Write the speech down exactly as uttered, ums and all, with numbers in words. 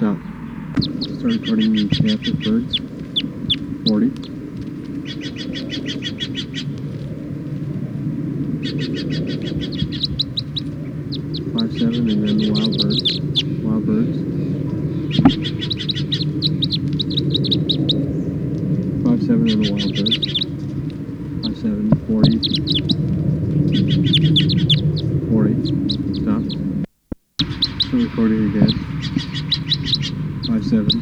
Stop. Start recording the captive birds. forty. five seven and then the wild birds. Wild birds. five seven and the wild birds. five seven, forty. forty. Stop. Start recording again. five seven.